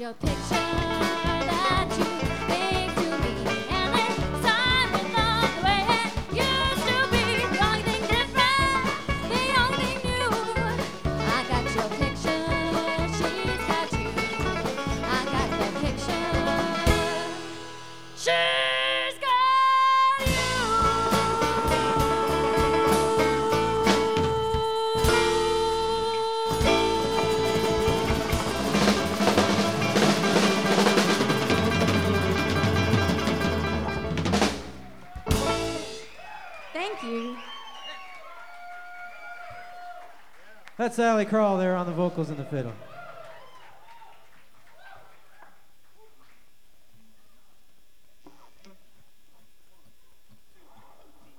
your picture that you think to me, and this time it's not the way it used to be. The only thing different, the only thing new. I got your picture, she's got you. I got the picture, she's got you. Thank you. That's Sally Crawl there on the vocals and the fiddle.